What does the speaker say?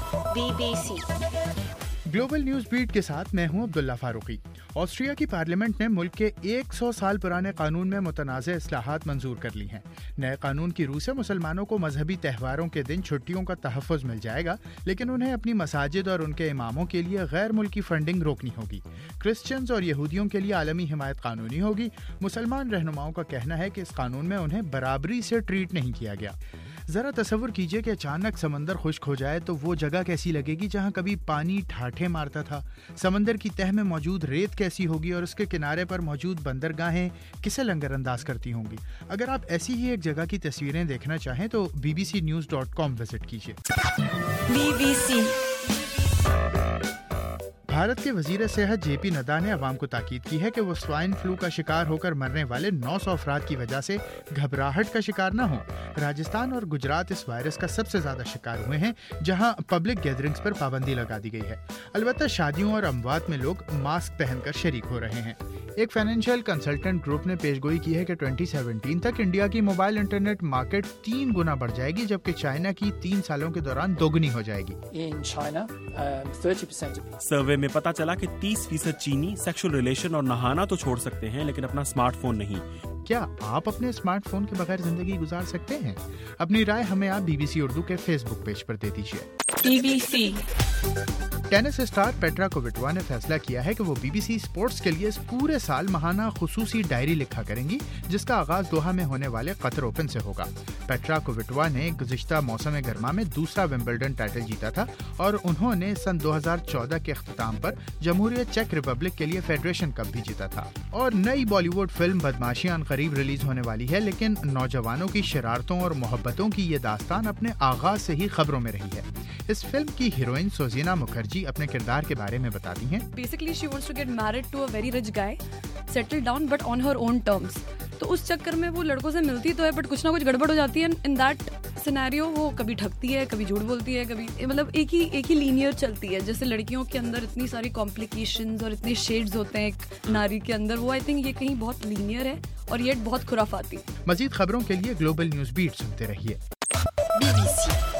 BBC global news beat के साथ मैं हूं अब्दुल्ला फारूकी। ऑस्ट्रिया की पार्लियामेंट ने मुल्क के 100 साल पुराने कानून में मुतनाज़ इस्लाहात मंजूर कर ली हैं। नए कानून की रूह से मुसलमानों को मजहबी त्यौहारों के दिन छुट्टियों का तहफ़्फ़ुज़ मिल जाएगा, लेकिन उन्हें अपनी मसाजिद और उनके इमामों के लिए गैर मुल्की फंडिंग रोकनी होगी। क्रिश्चियंस और यहूदियों के लिए आलमी हिमायत कानूनी होगी। मुसलमान रहनुमाओं का कहना है कि इस कानून में उन्हें बराबरी से ट्रीट नहीं किया गया। ज़रा तसव्वुर कीजिए कि अचानक समंदर खुश्क हो जाए तो वो जगह कैसी लगेगी जहाँ कभी पानी ठाठे मारता था। समंदर की तह में मौजूद रेत कैसी होगी और उसके किनारे पर मौजूद बंदरगाहें किसे लंगरअंदाज करती होंगी। अगर आप ऐसी ही एक जगह की तस्वीरें देखना चाहें तो bbcnews.com विजिट कीजिए। BBC भारत के वजीर सेहत जेपी नड्डा ने अवाम को ताकीद की है कि वो स्वाइन फ्लू का शिकार होकर मरने वाले 900 अफराद की वजह से घबराहट का शिकार न हो। राजस्थान और गुजरात इस वायरस का सबसे ज्यादा शिकार हुए हैं, जहां पब्लिक गैदरिंग्स पर पाबंदी लगा दी गई है। अलबत्ता शादियों और अमवात में लोग मास्क पहनकर शरीक हो रहे हैं। एक फाइनेंशियल कंसल्टेंट ग्रुप ने पेशगोई की है कि 2017 तक इंडिया की मोबाइल इंटरनेट मार्केट 3 गुना बढ़ जाएगी, जबकि चाइना की 3 सालों के दौरान दोगुनी हो जाएगी। In China, 30% of सर्वे में पता चला कि 30% चीनी सेक्सुअल रिलेशन और नहाना तो छोड़ सकते हैं, लेकिन अपना स्मार्टफोन नहीं। क्या आप अपने स्मार्टफोन के बगैर जिंदगी गुजार सकते हैं? अपनी राय हमें आप BBC उर्दू के फेसबुक पेज पर दे दीजिए। BBC tennis star Petra Kvitova ने फैसला किया है कि वो BBC स्पोर्ट्स के लिए पूरे साल माहाना खुसूसी डायरी लिखा करेंगी, जिसका आगाज दोहा में होने वाले कतर ओपन से होगा। पेट्रा कोविटोवा ने गुज़िश्ता मौसम गर्मा में दूसरा विंबलडन टाइटल जीता था और उन्होंने सन 2014 के अख्ताम पर जमहूरियत चेक रिपब्लिक के लिए फेडरेशन कप भी जीता था। और नई बॉलीवुड फिल्म बदमाशियां करीब रिलीज होने वाली है, लेकिन नौजवानों की शरारतों और मोहब्बतों की ये दास्तान अपने आगाज से ही खबरों में रही है। इस फिल्म की हीरोइन सोजीना मुखर्जी अपने किरदार के बारे में बताती हैं। Basically, she wants to get married to a very rich guy, settle down, but on her own terms. तो उस चक्कर में वो लड़कों से मिलती तो है, बट कुछ ना कुछ गड़बड़ हो जाती है। इन दैट सिनेरियो वो कभी ठगती है, कभी झूठ बोलती है, कभी मतलब एक ही लीनियर चलती है। जैसे लड़कियों के अंदर इतनी सारी कॉम्प्लिकेशंस और इतने शेड्स होते हैं एक नारी के अंदर, वो आई थिंक ये कहीं बहुत लीनियर है और ये बहुत खुराफाती। मजीद खबरों के लिए ग्लोबल न्यूज बीट सुनते रहिए। BBC